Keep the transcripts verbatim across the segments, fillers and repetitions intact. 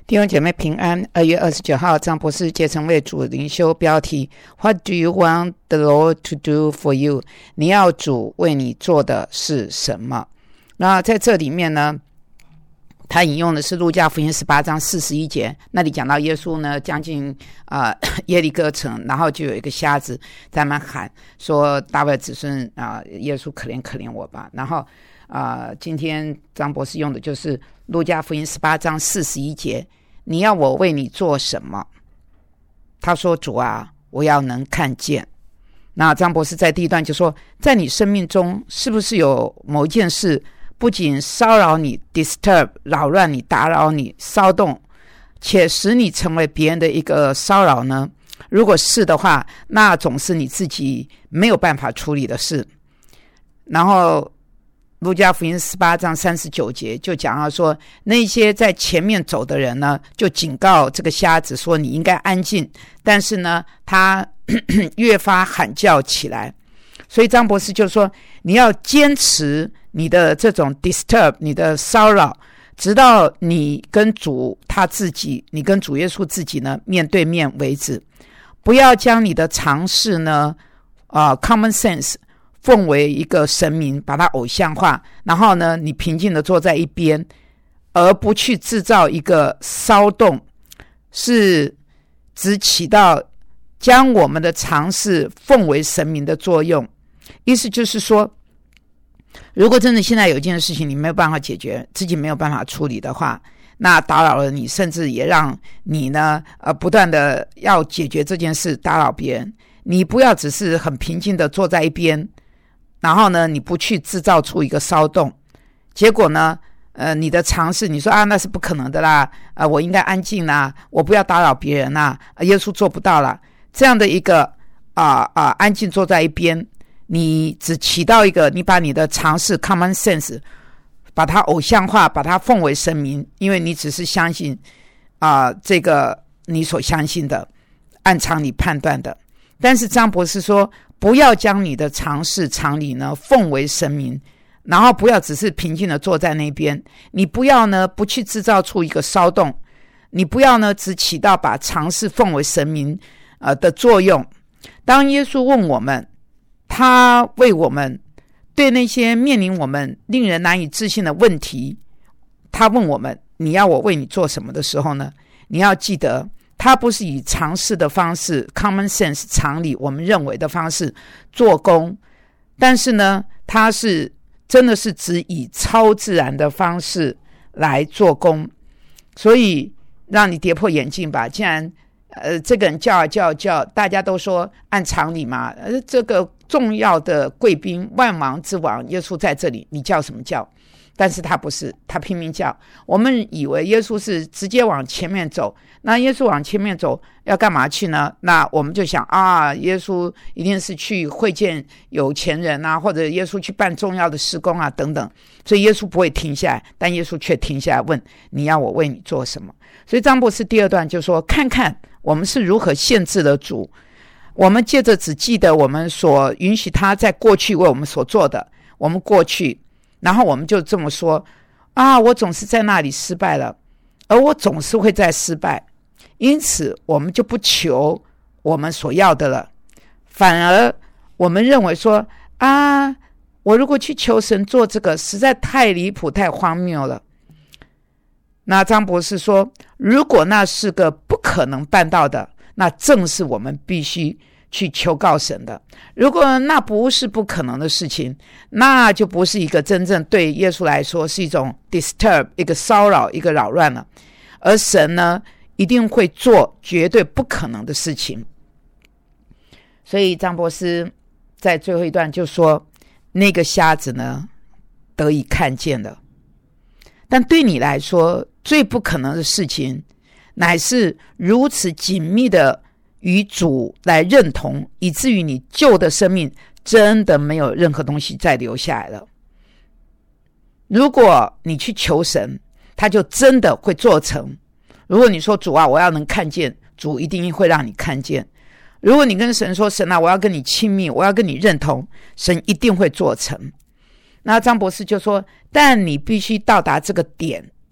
弟兄姐妹平安。二月二十九号，张博士竭诚为主灵修，标题 What do you want the Lord to do for you？ 你要主为你做的是什么？那在这里面呢，他引用的是路加福音十八章四十一节，那里讲到耶稣呢将近、呃、耶利哥城，然后就有一个瞎子在那喊说大卫子孙、呃、耶稣可怜可怜我吧。然后、呃、今天张博士用的就是路加福音十八章四十一节，你要我为你做什么？他说主啊，我要能看见。那张博士在第一段就说，在你生命中是不是有某一件事不仅骚扰你 disturb 扰乱你打扰你骚动，且使你成为别人的一个骚扰呢？如果是的话，那总是你自己没有办法处理的事。然后路加福音十八章三十九节就讲到说，那些在前面走的人呢，就警告这个瞎子说你应该安静，但是呢他咳咳越发喊叫起来。所以张博士就说，你要坚持你的这种 disturb 你的骚扰，直到你跟主他自己你跟主耶稣自己呢面对面为止。不要将你的常识呢、呃、common sense奉为一个神明，把它偶像化，然后呢你平静的坐在一边，而不去制造一个骚动，是只起到将我们的常识奉为神明的作用。意思就是说，如果真的现在有一件事情你没有办法解决，自己没有办法处理的话，那打扰了你，甚至也让你呢呃不断的要解决这件事，打扰别人。你不要只是很平静的坐在一边，然后呢你不去制造出一个骚动，结果呢呃你的尝试你说啊那是不可能的啦，呃我应该安静啦，我不要打扰别人啦，耶稣做不到啦，这样的一个啊啊、呃、安静坐在一边，你只起到一个，你把你的常识 common sense 把它偶像化，把它奉为神明，因为你只是相信啊、呃、这个你所相信的，按常理判断的。但是张博士说，不要将你的常识常理呢奉为神明，然后不要只是平静的坐在那边，你不要呢不去制造出一个骚动，你不要呢只起到把常识奉为神明、呃、的作用。当耶稣问我们，他为我们对那些面临我们令人难以置信的问题，他问我们你要我为你做什么的时候呢，你要记得他不是以常识的方式 common sense 常理我们认为的方式做工，但是呢他是真的是只以超自然的方式来做工。所以让你跌破眼镜吧，既然呃这个人叫啊叫啊叫，大家都说按常理嘛，呃这个重要的贵宾万王之王耶稣在这里，你叫什么叫？但是他不是，他拼命叫。我们以为耶稣是直接往前面走，那耶稣往前面走要干嘛去呢？那我们就想啊，耶稣一定是去会见有钱人啊，或者耶稣去办重要的事工啊等等，所以耶稣不会停下来，但耶稣却停下来问你要我为你做什么。所以张博士第二段就说，看看我们是如何限制了主，我们接着只记得我们所允许他在过去为我们所做的，我们过去，然后我们就这么说啊，我总是在那里失败了，而我总是会再失败，因此我们就不求我们所要的了，反而我们认为说啊，我如果去求神做这个实在太离谱太荒谬了。那张博士说，如果那是个不可能办到的，那正是我们必须去求告神的。如果那不是不可能的事情，那就不是一个真正对耶稣来说是一种 disturb 一个骚扰一个扰乱了，而神呢一定会做绝对不可能的事情。所以张博士在最后一段就说，那个瞎子呢得以看见了，但对你来说最不可能的事情，乃是如此紧密的与主来认同，以至于你旧的生命真的没有任何东西再留下来了。如果你去求神，他就真的会做成。如果你说主啊我要能看见，主一定会让你看见。如果你跟神说神啊我要跟你亲密，我要跟你认同，神一定会做成。那张博士就说，但你必须到达这个点，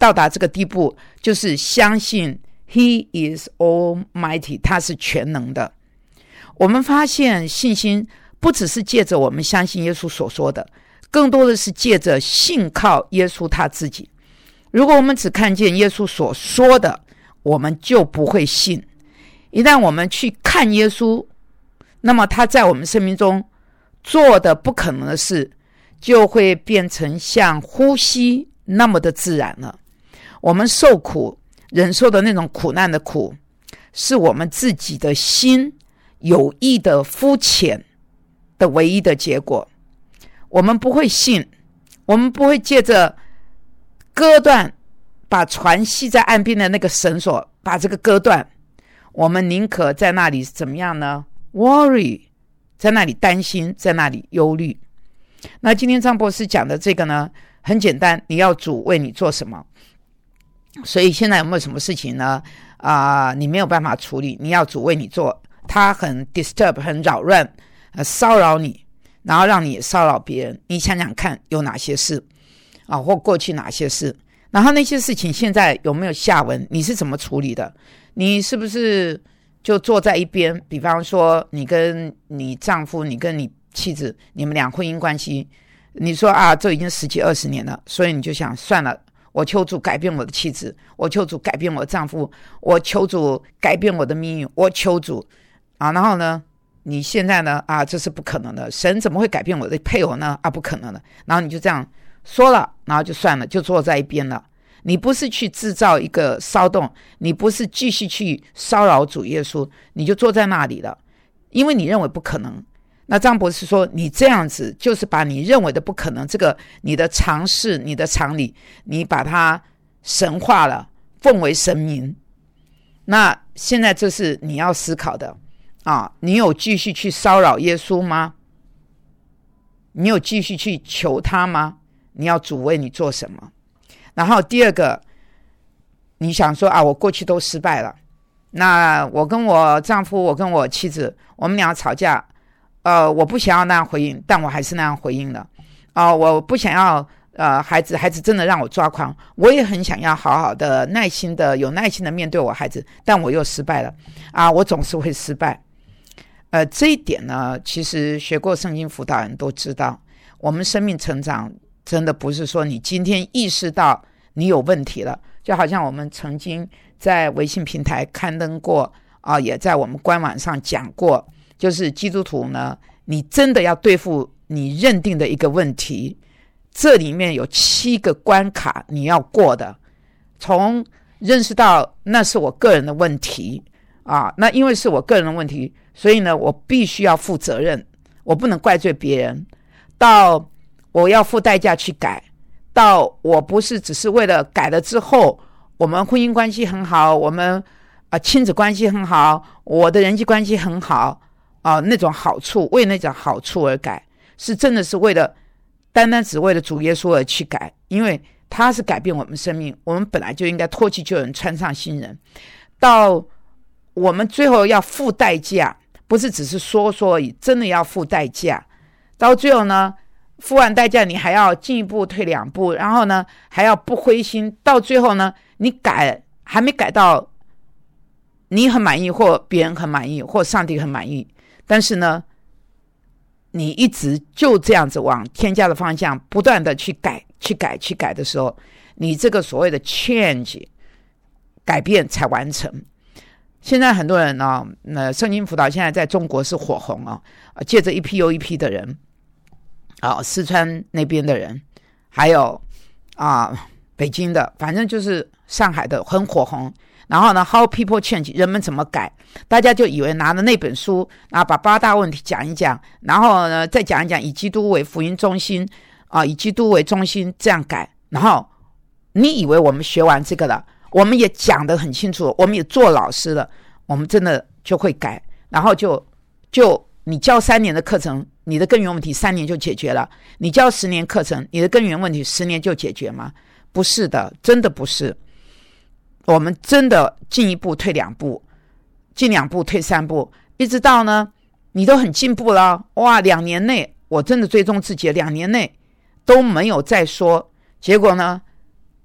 到达这个地步，就是相信 He is Almighty， 他是全能的。我们发现信心不只是借着我们相信耶稣所说的，更多的是借着信靠耶稣他自己。如果我们只看见耶稣所说的，我们就不会信。一旦我们去看耶稣，那么他在我们生命中做的不可能的事，就会变成像呼吸那么的自然了。我们受苦忍受的那种苦难的苦，是我们自己的心有意的肤浅的唯一的结果。我们不会信，我们不会借着割断把船系在岸边的那个绳索把这个割断，我们宁可在那里怎么样呢？ worry， 在那里担心，在那里忧虑。那今天张博士讲的这个呢，很简单，你要主为你做什么。所以现在有没有什么事情呢？啊、呃，你没有办法处理，你要主为你做，他很 disturb 很扰乱、呃、骚扰你，然后让你骚扰别人。你想想看有哪些事啊，或过去哪些事，然后那些事情现在有没有下文，你是怎么处理的？你是不是就坐在一边？比方说你跟你丈夫，你跟你妻子，你们俩婚姻关系，你说啊，这已经十几二十年了，所以你就想算了，我求主改变我的妻子，我求主改变我的丈夫，我求主改变我的命运，我求主啊，然后呢你现在呢啊，这是不可能的，神怎么会改变我的配偶呢？啊，不可能的。然后你就这样说了，然后就算了，就坐在一边了。你不是去制造一个骚动，你不是继续去骚扰主耶稣，你就坐在那里了，因为你认为不可能。那张博士说，你这样子就是把你认为的不可能，这个你的常识、你的常理，你把它神化了，奉为神明。那现在这是你要思考的啊，你有继续去骚扰耶稣吗？你有继续去求他吗？你要主为你做什么？然后第二个，你想说啊，我过去都失败了，那我跟我丈夫，我跟我妻子，我们俩吵架，呃，我不想要那样回应，但我还是那样回应了。啊、呃，我不想要，呃，孩子，孩子真的让我抓狂，我也很想要好好的、耐心的、有耐心的面对我孩子，但我又失败了。啊，我总是会失败。呃，这一点呢，其实学过圣经辅导人都知道，我们生命成长真的不是说你今天意识到你有问题了，就好像我们曾经在微信平台刊登过啊、呃，也在我们官网上讲过，就是基督徒呢，你真的要对付你认定的一个问题，这里面有七个关卡你要过的。从认识到那是我个人的问题啊，那因为是我个人的问题，所以呢，我必须要负责任，我不能怪罪别人，到我要付代价去改，到我不是只是为了改了之后我们婚姻关系很好，我们、呃、亲子关系很好，我的人际关系很好啊、呃，那种好处，为那种好处而改，是真的是为了单单只为了主耶稣而去改，因为他是改变我们生命，我们本来就应该脱去旧人，穿上新人。到我们最后要付代价，不是只是说说而已，真的要付代价。到最后呢，付完代价你还要进一步退两步，然后呢还要不灰心，到最后呢你改还没改到你很满意，或别人很满意，或上帝很满意，但是呢你一直就这样子往添加的方向不断的去改去改去改的时候，你这个所谓的 change 改变才完成。现在很多人呢、呃，圣经辅导现在在中国是火红啊，借着一批又一批的人啊，四川那边的人，还有啊北京的，反正就是上海的很火红。然后呢 ，How people change， 人们怎么改？大家就以为拿了那本书，然后把八大问题讲一讲，然后呢再讲一讲，以基督为福音中心啊，以基督为中心这样改。然后你以为我们学完这个了，我们也讲得很清楚，我们也做老师了，我们真的就会改，然后就就你教三年的课程，你的根源问题三年就解决了；你教十年课程，你的根源问题十年就解决吗？不是的，真的不是。我们真的进一步退两步，进两步退三步，一直到呢你都很进步了，哇，两年内我真的追踪自己，两年内都没有再说，结果呢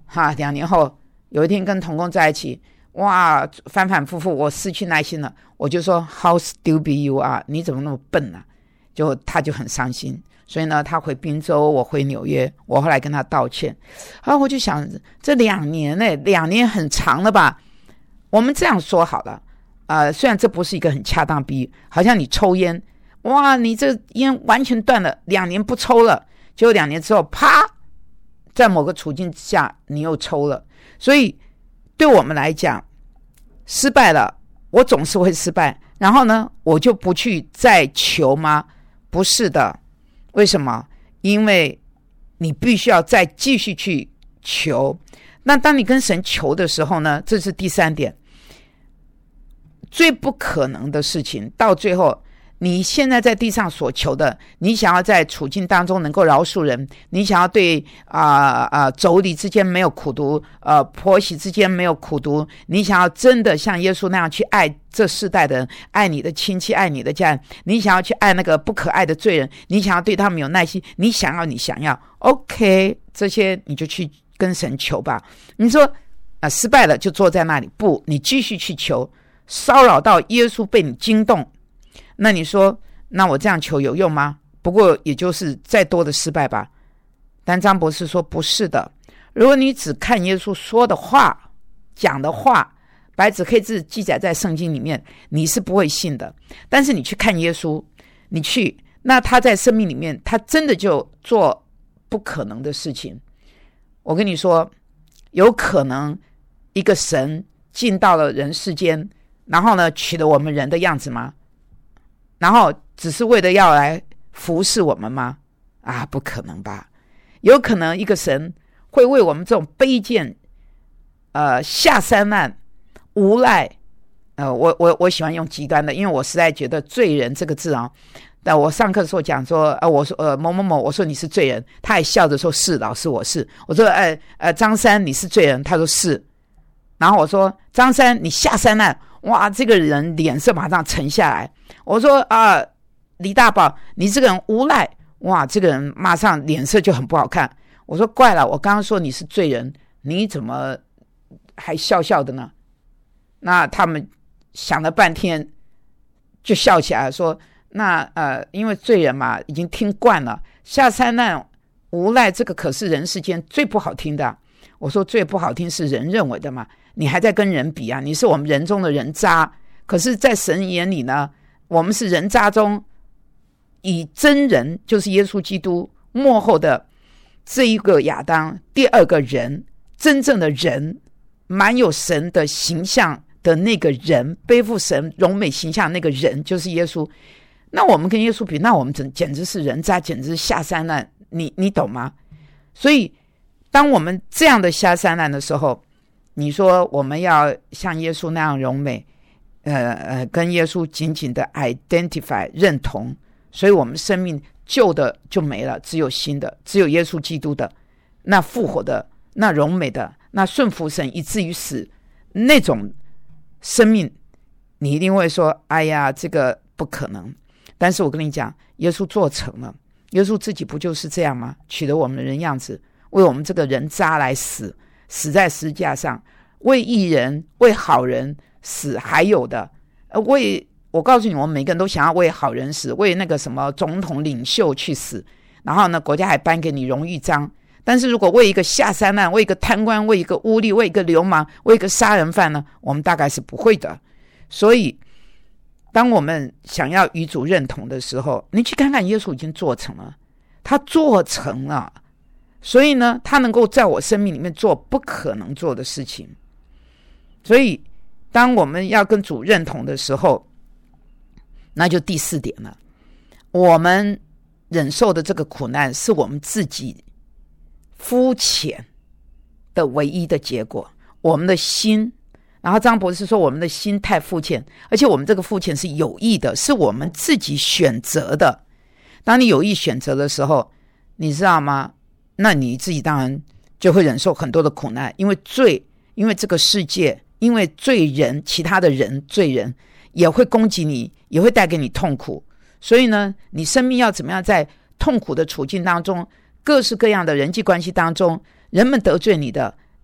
哈，两年后有一天跟同工在一起，哇，反反复复，我失去耐心了，我就说 How stupid you are， 你怎么那么笨啊？就他就很伤心，所以呢，他回宾州，我回纽约，我后来跟他道歉。然后我就想，这两年呢，两年很长了吧？我们这样说好了，呃，虽然这不是一个很恰当比喻，好像你抽烟，哇，你这烟完全断了，两年不抽了，结果两年之后，啪，在某个处境下你又抽了。所以对我们来讲，失败了，我总是会失败，然后呢，我就不去再求吗？不是的。为什么？因为你必须要再继续去求。那当你跟神求的时候呢，这是第三点，最不可能的事情，到最后你现在在地上所求的，你想要在处境当中能够饶恕人，你想要对啊啊妯娌之间没有苦毒，呃婆媳之间没有苦毒，你想要真的像耶稣那样去爱这世代的人，爱你的亲戚，爱你的家人，你想要去爱那个不可爱的罪人，你想要对他们有耐心，你想要你想要 OK， 这些你就去跟神求吧。你说啊失败了就坐在那里，不，你继续去求，骚扰到耶稣被你惊动。那你说，那我这样求有用吗？不过也就是再多的失败吧。但张博士说不是的，如果你只看耶稣说的话，讲的话，白纸黑字记载在圣经里面，你是不会信的。但是你去看耶稣，你去，那他在生命里面，他真的就做不可能的事情。我跟你说，有可能一个神进到了人世间，然后呢取了我们人的样子吗？然后只是为了要来服侍我们吗？啊，不可能吧。有可能一个神会为我们这种卑贱呃下三滥无赖，呃我我我喜欢用极端的，因为我实在觉得罪人这个字啊，但我上课的时候讲说呃我说呃某某某，我说你是罪人，他还笑着说是老师我是。我说呃呃张三你是罪人，他说是。然后我说张三你下三滥，哇，这个人脸色马上沉下来。我说啊、呃，李大宝你这个人无赖，哇，这个人马上脸色就很不好看。我说怪了，我刚刚说你是罪人，你怎么还笑笑的呢？那他们想了半天就笑起来说，那呃，因为罪人嘛已经听惯了，下三滥无赖这个可是人世间最不好听的。我说最不好听是人认为的嘛，你还在跟人比啊，你是我们人中的人渣。可是在神眼里呢，我们是人渣中以真人，就是耶稣基督末后的这一个亚当，第二个人，真正的人，满有神的形象的那个人，背负神荣美形象那个人就是耶稣。那我们跟耶稣比，那我们简直是人渣，简直是下三滥，你你懂吗？所以当我们这样的下三滥的时候，你说我们要像耶稣那样荣美，呃呃，跟耶稣紧紧的 identify 认同，所以我们生命旧的就没了，只有新的，只有耶稣基督的那复活的，那荣美的，那顺服神以至于死那种生命，你一定会说哎呀这个不可能。但是我跟你讲，耶稣做成了，耶稣自己不就是这样吗？取了我们的人样子，为我们这个人渣来死，死在十字架上，为义人为好人死。还有的为，我告诉你，我们每个人都想要为好人死，为那个什么总统领袖去死，然后呢国家还颁给你荣誉章。但是如果为一个下三滥，为一个贪官，为一个污吏，为一个流氓，为一个杀人犯呢，我们大概是不会的。所以当我们想要与主认同的时候，你去看看耶稣已经做成了，他做成了，所以呢他能够在我生命里面做不可能做的事情。所以当我们要跟主认同的时候，那就第四点了，我们忍受的这个苦难是我们自己肤浅的唯一的结果，我们的心。然后张博士说我们的心太肤浅，而且我们这个肤浅是有意的，是我们自己选择的。当你有意选择的时候，你知道吗？那你自己当然就会忍受很多的苦难，因为罪，因为这个世界，因为罪人，其他的人，罪人也会攻击你，也会带给你痛苦。所以呢，你生命要怎么样在痛苦的处境当中，各式各样的人际关系当中，人们得罪你的，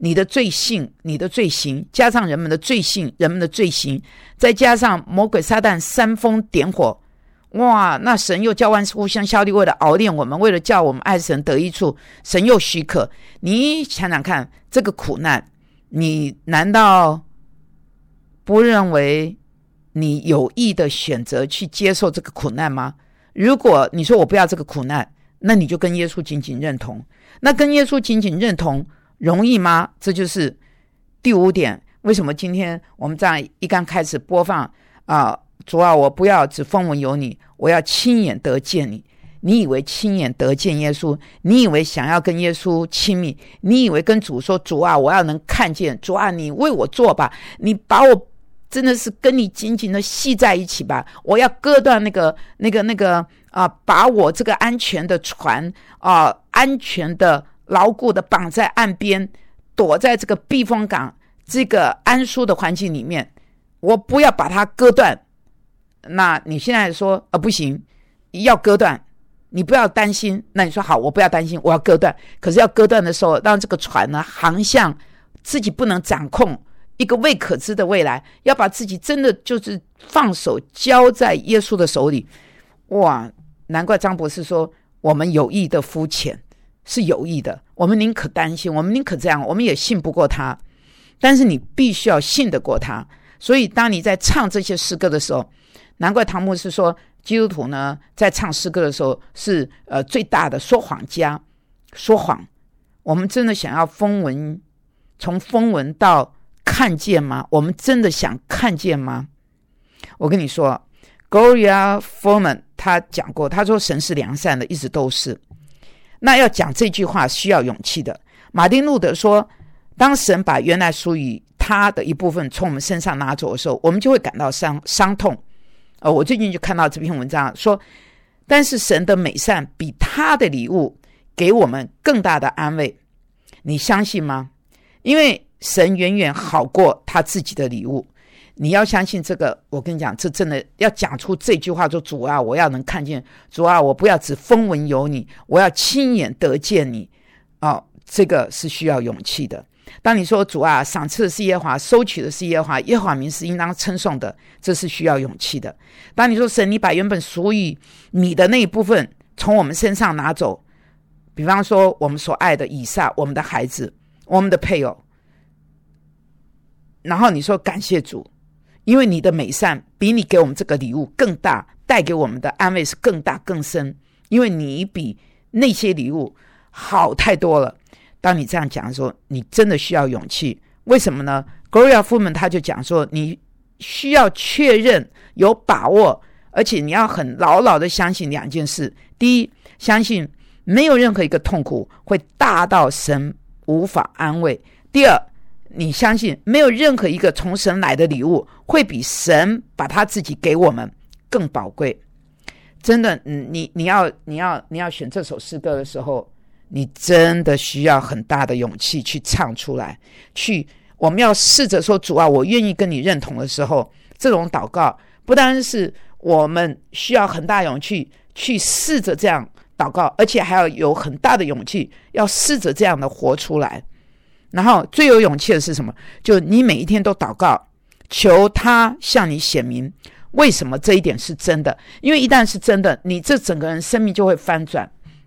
你的罪性，你的罪行，加上人们的罪性，人们的罪行，再加上魔鬼撒旦煽风点火，哇，那神又叫万事互相效力，为了熬炼我们，为了叫我们爱神得益处，神又许可。你想想看，这个苦难，你难道不认为你有意的选择去接受这个苦难吗？如果你说我不要这个苦难，那你就跟耶稣紧紧认同。那跟耶稣紧紧认同容易吗？这就是第五点。为什么今天我们这样一刚开始播放啊、呃，主啊，我不要只风闻有你，我要亲眼得见你。你以为亲眼得见耶稣，你以为想要跟耶稣亲密，你以为跟主说，主啊，我要能看见，主啊，你为我做吧，你把我真的是跟你紧紧的系在一起吧，我要割断那个那个那个啊、呃，把我这个安全的船啊、呃，安全的牢固的绑在岸边，躲在这个避风港这个安舒的环境里面，我不要把它割断。那你现在说啊，不行，要割断，你不要担心。那你说好，我不要担心，我要割断。可是要割断的时候，让这个船呢航向自己不能掌控，一个未可知的未来，要把自己真的就是放手交在耶稣的手里。哇，难怪张博士说我们有意的肤浅，是有意的，我们宁可担心，我们宁可这样，我们也信不过他。但是你必须要信得过他。所以当你在唱这些诗歌的时候，难怪唐牧师说基督徒呢在唱诗歌的时候是呃最大的说谎家。说谎，我们真的想要风闻，从风闻到看见吗？我们真的想看见吗？我跟你说 Gloria Foreman 他讲过，他说神是良善的，一直都是。那要讲这句话需要勇气的。马丁路德说，当神把原来属于他的一部分从我们身上拿走的时候，我们就会感到伤伤痛。呃，我最近就看到这篇文章说，但是神的美善比他的礼物给我们更大的安慰。你相信吗？因为神远远好过他自己的礼物。你要相信这个。我跟你讲，这真的要讲出这句话，说主啊，我要能看见，主啊，我不要只风闻有你，我要亲眼得见你。哦，这个是需要勇气的。当你说主啊，赏赐的是耶和华，收取的是耶和华，耶和华名是应当称颂的，这是需要勇气的。当你说神，你把原本属于你的那一部分从我们身上拿走，比方说我们所爱的以撒，我们的孩子，我们的配偶，然后你说感谢主，因为你的美善比你给我们这个礼物更大，带给我们的安慰是更大更深，因为你比那些礼物好太多了。当你这样讲的时候，你真的需要勇气。为什么呢？ Gloria Foreman 他就讲说，你需要确认，有把握，而且你要很牢牢的相信两件事。第一，相信没有任何一个痛苦会大到神无法安慰。第二，你相信没有任何一个从神来的礼物会比神把他自己给我们更宝贵。真的，你你要你要你要选这首诗歌的时候，你真的需要很大的勇气去唱出来。去，我们要试着说，主啊，我愿意跟你认同的时候，这种祷告不单是我们需要很大勇气去试着这样祷告，而且还要有很大的勇气要试着这样的活出来。然后最有勇气的是什么？就你每一天都祷告，求他向你显明为什么这一点是真的。因为一旦是真的，你这整个人生命就会翻转。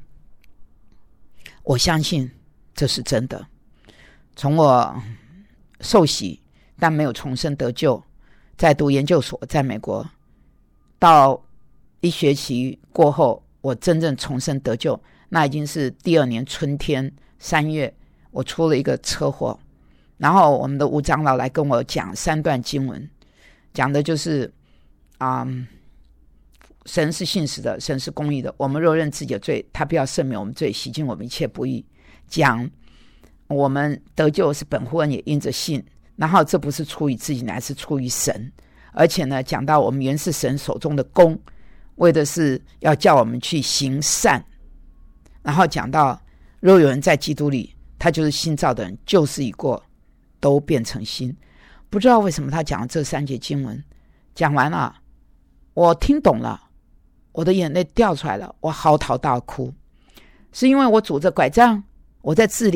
我相信这是真的。从我受洗但没有重生得救，在读研究所，在美国，到一学期过后我真正重生得救，那已经是第二年春天三月，我出了一个车祸。然后我们的吴长老来跟我讲三段经文，讲的就是啊、嗯，神是信实的，神是公义的，我们若认自己的罪，他必要赦免我们罪，洗净我们一切不义。讲我们得救是本乎恩，也因着信，然后这不是出于自己，乃是出于神。而且呢，讲到我们原是神手中的工，为的是要叫我们去行善。然后讲到若有人在基督里，他就是新造的人，旧事已过，都变成新。不知道为什么他讲这三节经文，讲完了我听懂了，我的眼泪掉出来了，我嚎啕大哭。是因为我拄着拐杖，我在自怜，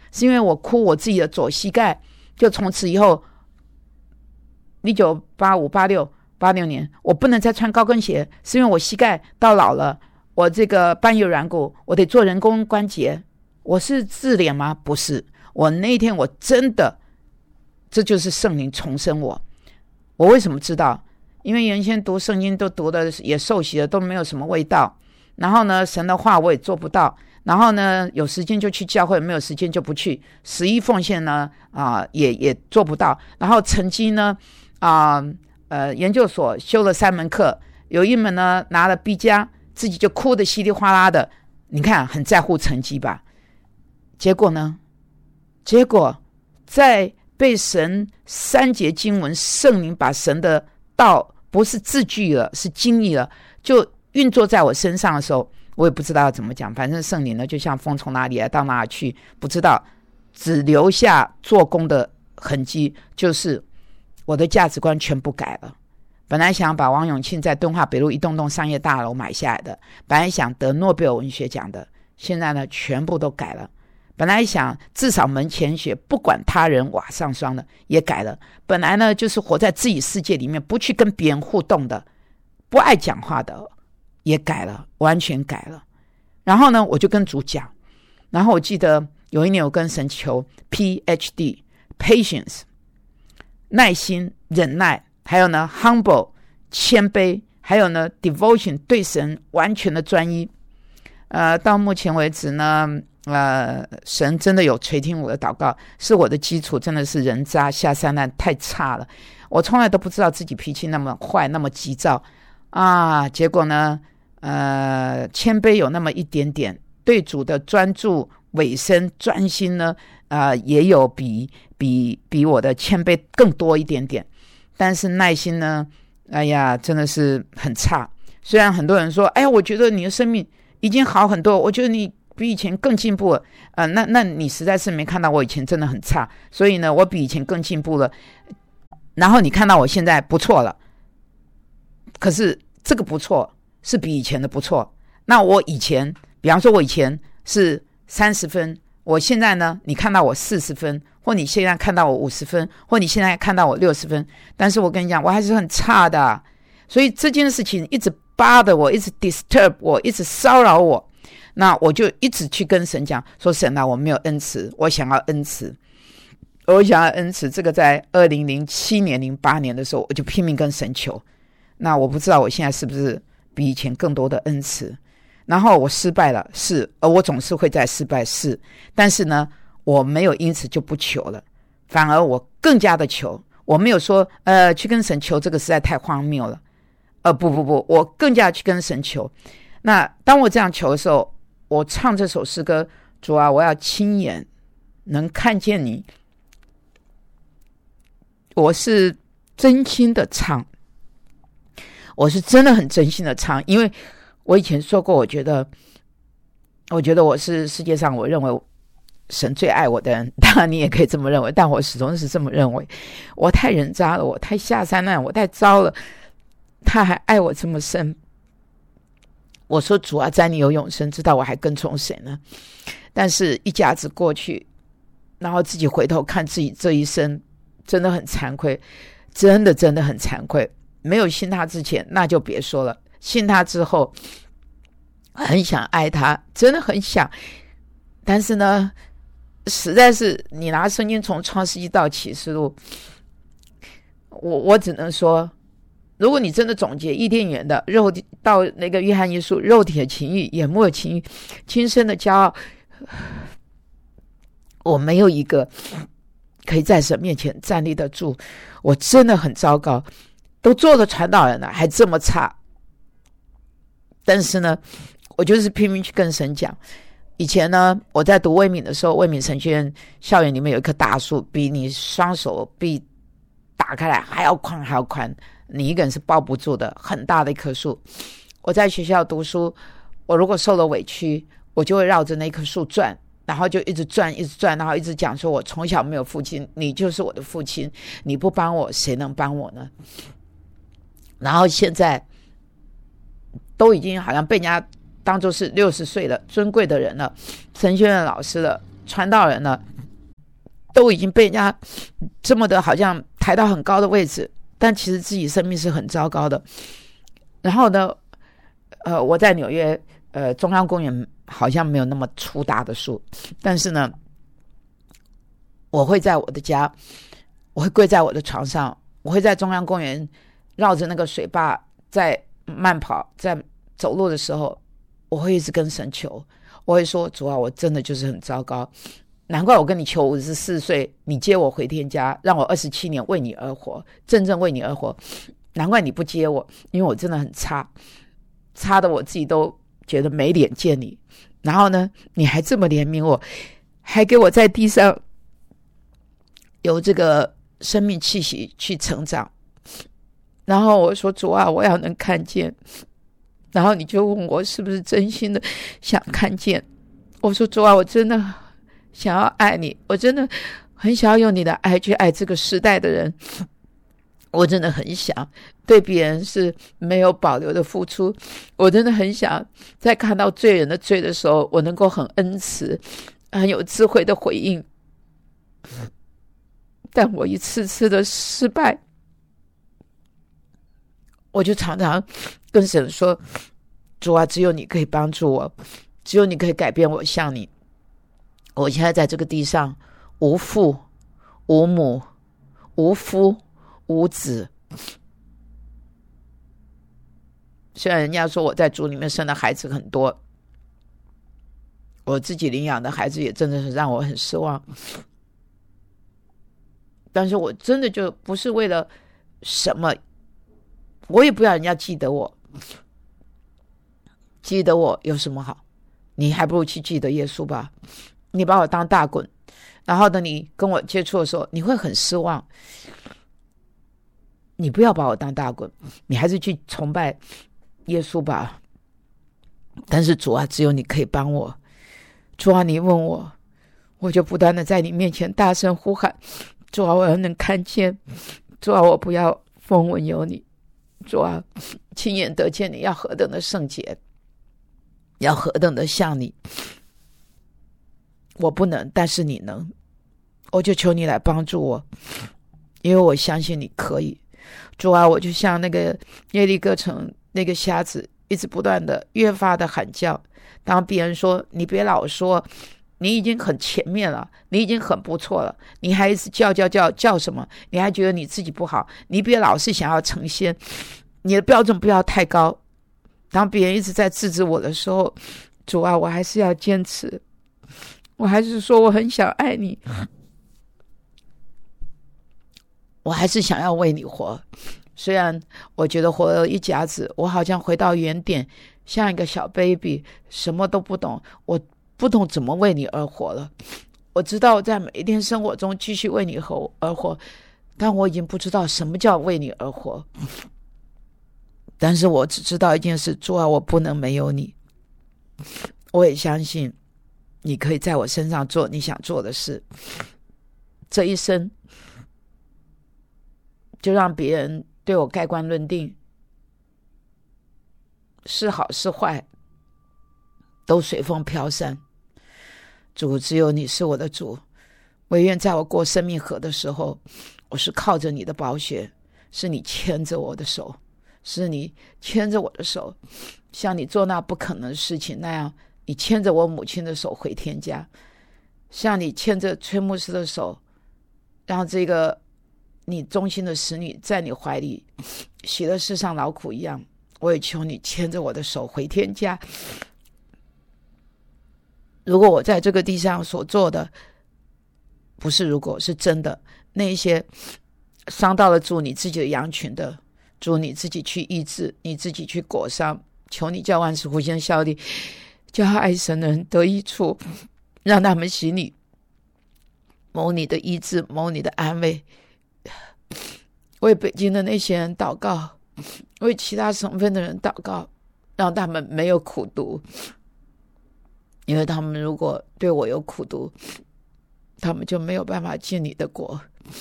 是因为我哭我自己的左膝盖，就从此以后一九八五八六八六年我不能再穿高跟鞋，是因为我膝盖到老了，我这个半月软骨，我得做人工关节。我是自怜吗？不是，我那一天我真的，这就是圣灵重生我。我为什么知道？因为原先读圣经都读的也受洗了，都没有什么味道。然后呢，神的话我也做不到。然后呢，有时间就去教会，没有时间就不去。十一奉献呢，啊、呃，也也做不到。然后成绩呢，啊、呃，呃，研究所修了三门课，有一门呢拿了 B 加，自己就哭得稀里哗啦的。你看，很在乎成绩吧？结果呢？结果在被神三节经文圣灵把神的道不是字句了，是经历了，就运作在我身上的时候，我也不知道要怎么讲。反正圣灵呢，就像风从哪里来到哪里去，不知道，只留下做工的痕迹，就是我的价值观全部改了。本来想把王永庆在敦化北路一栋栋商业大楼买下来的，本来想得诺贝尔文学奖的，现在呢全部都改了。本来想至少门前雪，不管他人瓦上霜的，也改了。本来呢就是活在自己世界里面，不去跟别人互动的，不爱讲话的，也改了，完全改了。然后呢我就跟主讲，然后我记得有一年我跟神求 P H D Patience 耐心忍耐，还有呢 Humble 谦卑，还有呢 Devotion 对神完全的专一。呃，到目前为止呢呃，神真的有垂听我的祷告，是我的基础真的是人渣下三滥太差了。我从来都不知道自己脾气那么坏，那么急躁啊。结果呢，呃，谦卑有那么一点点，对主的专注、委身、专心呢，呃，也有比比比我的谦卑更多一点点。但是耐心呢，哎呀，真的是很差。虽然很多人说，哎呀，我觉得你的生命已经好很多，我觉得你比以前更进步了，呃，那那你实在是没看到我以前真的很差，所以呢，我比以前更进步了。然后你看到我现在不错了，可是这个不错是比以前的不错。那我以前，比方说我以前是三十分，我现在呢，你看到我四十分，或你现在看到我五十分，或你现在看到我六十分，但是我跟你讲，我还是很差的。所以这件事情一直bother我，一直 disturb 我，一直骚扰我。那我就一直去跟神讲说，神啊，我没有恩慈，我想要恩慈，我想要恩慈。这个在二零零七年零八年的时候，我就拼命跟神求。那我不知道我现在是不是比以前更多的恩慈。然后我失败了，是，而我总是会再失败，是。但是呢，我没有因此就不求了，反而我更加的求。我没有说呃去跟神求，这个实在太荒谬了。呃不不不，我更加去跟神求。那当我这样求的时候，我唱这首诗歌，主啊，我要亲眼能看见你。我是真心的唱，我是真的很真心的唱，因为我以前说过，我觉得我觉得我是世界上我认为神最爱我的人，当然你也可以这么认为，但我始终是这么认为。我太人渣了，我太下三滥，我太糟了，他还爱我这么深。我说主啊，在你有永生，知道我还跟从谁呢？但是一甲子过去，然后自己回头看自己这一生，真的很惭愧，真的真的很惭愧。没有信他之前那就别说了，信他之后很想爱他，真的很想。但是呢，实在是你拿圣经从创世纪到启示录，我我只能说，如果你真的总结伊甸园的肉体到那个约翰一书，肉体的情欲、眼目的情欲、今生的骄傲，我没有一个可以在神面前站立得住。我真的很糟糕，都做了传道人了，还这么差。但是呢，我就是拼命去跟神讲。以前呢，我在读卫敏的时候，卫敏神学院校园里面有一棵大树，比你双手臂打开来还要宽还要宽，你一个人是抱不住的，很大的一棵树。我在学校读书，我如果受了委屈，我就会绕着那棵树转，然后就一直转一直转，然后一直讲说，我从小没有父亲，你就是我的父亲，你不帮我谁能帮我呢？然后现在都已经好像被人家当作是六十岁了尊贵的人了，神学院老师了，传道人了， 都已经被人家这么的好像抬到很高的位置，但其实自己生命是很糟糕的。然后呢，呃，我在纽约，呃，中央公园好像没有那么粗大的树，但是呢，我会在我的家，我会跪在我的床上，我会在中央公园绕着那个水坝在慢跑，在走路的时候，我会一直跟神求，我会说：主啊，我真的就是很糟糕，难怪我跟你求五十四岁，你接我回天家，让我二十七年为你而活，真正为你而活。难怪你不接我，因为我真的很差，差的我自己都觉得没脸见你。然后呢，你还这么怜悯我，还给我在地上有这个生命气息去成长。然后我说：主啊，我要能看见。然后你就问我是不是真心的想看见。我说：主啊，我真的想要爱你，我真的很想要用你的爱去爱这个时代的人。我真的很想对别人是没有保留的付出，我真的很想在看到罪人的罪的时候，我能够很恩慈很有智慧的回应。但我一次次的失败，我就常常跟神说：主啊，只有你可以帮助我，只有你可以改变我像你。我现在在这个地上无父无母无夫无子，虽然人家说我在主里面生的孩子很多，我自己领养的孩子也真的是让我很失望，但是我真的就不是为了什么，我也不要人家记得我，记得我有什么好？你还不如去记得耶稣吧。你把我当大滚，然后等你跟我接触的时候，你会很失望。你不要把我当大滚，你还是去崇拜耶稣吧。但是主啊，只有你可以帮我。主啊，你问我，我就不断的在你面前大声呼喊：主啊，我要能看见。主啊，我不要风闻有你。主啊，亲眼得见你要何等的圣洁，要何等的像你。我不能，但是你能，我就求你来帮助我，因为我相信你可以。主啊，我就像那个耶利哥城那个瞎子，一直不断的越发的喊叫。当别人说你别老说你已经很前面了，你已经很不错了，你还一直叫叫叫叫什么？你还觉得你自己不好？你别老是想要成仙，你的标准不要太高。当别人一直在制止我的时候，主啊，我还是要坚持，我还是说我很想爱你，我还是想要为你活。虽然我觉得活了一甲子，我好像回到原点，像一个小 baby， 什么都不懂，我不懂怎么为你而活了。我知道在每一天生活中继续为你而活，但我已经不知道什么叫为你而活。但是我只知道一件事：主啊，我不能没有你。我也相信你可以在我身上做你想做的事。这一生就让别人对我盖棺论定，是好是坏都随风飘散。主，只有你是我的主，唯愿在我过生命河的时候，我是靠着你的宝血，是你牵着我的手，是你牵着我的手，像你做那不可能的事情那样，你牵着我母亲的手回天家，像你牵着崔牧师的手，让这个你忠心的使女在你怀里洗了世上劳苦一样，我也求你牵着我的手回天家。如果我在这个地上所做的不是如果是真的，那一些伤到了主你自己的羊群的，主你自己去医治，你自己去裹伤，求你叫万事互相效力，叫爱神的人得益处，让他们心里谋你的医治，谋你的安慰。为北京的那些人祷告，为其他省份的人祷告，让他们没有苦毒，因为他们如果对我有苦毒，他们就没有办法进你的国。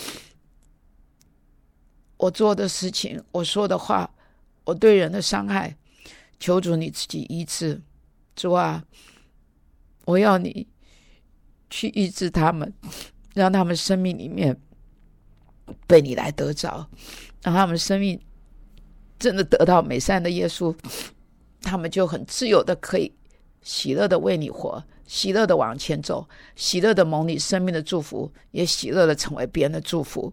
我做的事情，我说的话，我对人的伤害，求主你自己医治。主啊，我要你去医治他们， 让他们生命里面被你来得着，让他们生命真的得到美善的耶稣，他们就很自由的可以喜乐的为你活，喜乐的往前走，喜乐的蒙你生命的祝福，也喜乐的成为别人的祝福。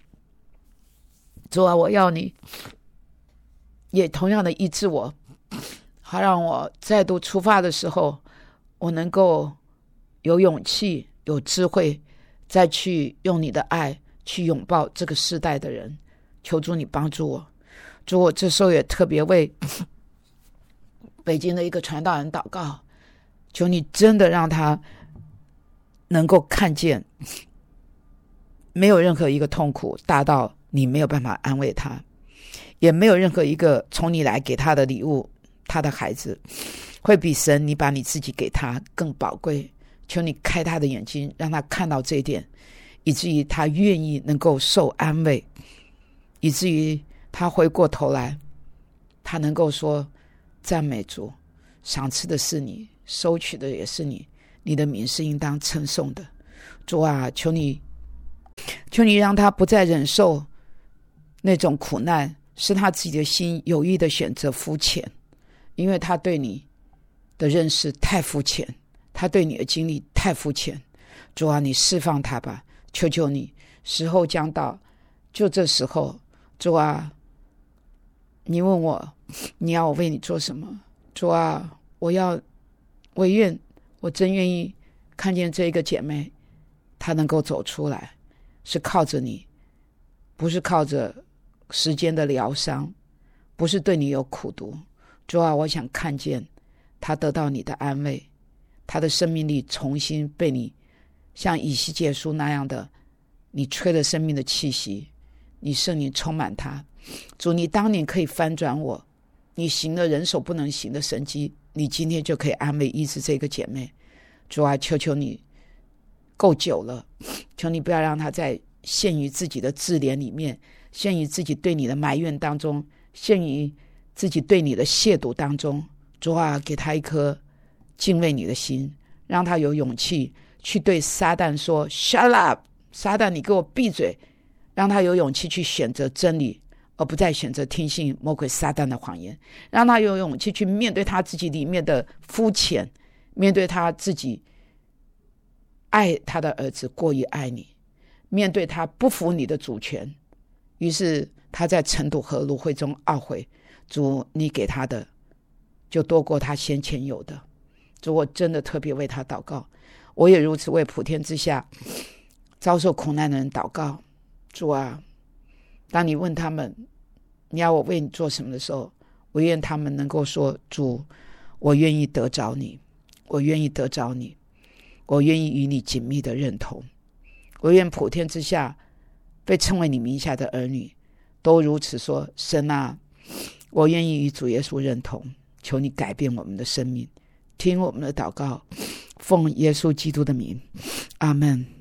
主啊，我要你也同样的医治我，好让我再度出发的时候，我能够有勇气有智慧，再去用你的爱去拥抱这个世代的人。求主你帮助我。主，我这时候也特别为北京的一个传道人祷告，求你真的让他能够看见没有任何一个痛苦大到你没有办法安慰他，也没有任何一个从你来给他的礼物，他的孩子会比神你把你自己给他更宝贵。求你开他的眼睛，让他看到这一点，以至于他愿意能够受安慰，以至于他回过头来，他能够说赞美主，赏赐的是你，收取的也是你，你的名是应当称颂的。主啊，求你求你让他不再忍受那种苦难，使他自己的心有意的选择肤浅，因为他对你的认识太肤浅，他对你的经历太肤浅。主啊，你释放他吧，求求你，时候将到，就这时候。主啊，你问我你要我为你做什么？主啊，我要我愿我真愿意看见这个姐妹她能够走出来，是靠着你，不是靠着时间的疗伤，不是对你有苦毒。主啊，我想看见她得到你的安慰，她的生命力重新被你像以西结书那样的，你吹了生命的气息，你圣灵充满他。主，你当年可以翻转我，你行了人手不能行的神迹，你今天就可以安慰医治这个姐妹。主啊，求求你，够久了，求你不要让她再陷于自己的自怜里面，陷于自己对你的埋怨当中，陷于自己对你的亵渎当中。主啊，给她一颗敬畏你的心，让她有勇气去对撒旦说 Shut up， 撒旦你给我闭嘴，让他有勇气去选择真理，而不再选择听信魔鬼撒旦的谎言，让他有勇气去面对他自己里面的肤浅，面对他自己爱他的儿子过于爱你，面对他不服你的主权。于是他在尘土和芦荟中懊悔，主，你给他的就多过他先前有的。主，我真的特别为他祷告，我也如此为普天之下遭受苦难的人祷告。主啊，当你问他们你要我为你做什么的时候，我愿他们能够说，主，我愿意得着你，我愿意得着你，我愿意与你紧密的认同。我愿普天之下被称为你名下的儿女都如此说，神啊，我愿意与主耶稣认同，求你改变我们的生命，听我们的祷告，奉耶稣基督的名，阿们。